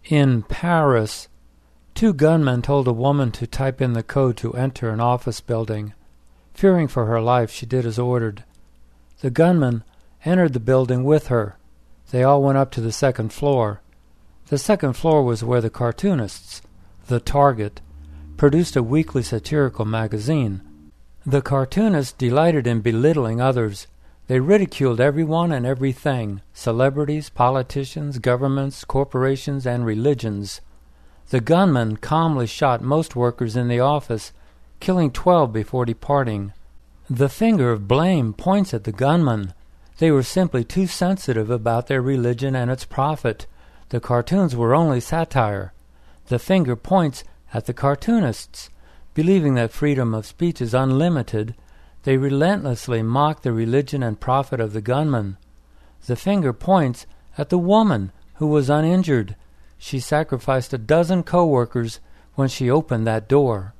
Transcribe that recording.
In Paris, two gunmen told a woman to type in the code to enter an office building. Fearing for her life, she did as ordered. The gunmen entered the building with her. They all went up to the second floor. The second floor was where the cartoonists, The Target, produced a weekly satirical magazine. The cartoonists delighted in belittling others. They ridiculed everyone and everything, celebrities, politicians, governments, corporations, and religions. The gunmen calmly shot most workers in the office, killing 12 before departing. The finger of blame points at the gunmen. They were simply too sensitive about their religion and its profit. The cartoons were only satire. The finger points at the cartoonists. Believing that freedom of speech is unlimited, they relentlessly mock the religion and profit of the gunmen. The finger points at the woman who was uninjured. She sacrificed a dozen co-workers when she opened that door.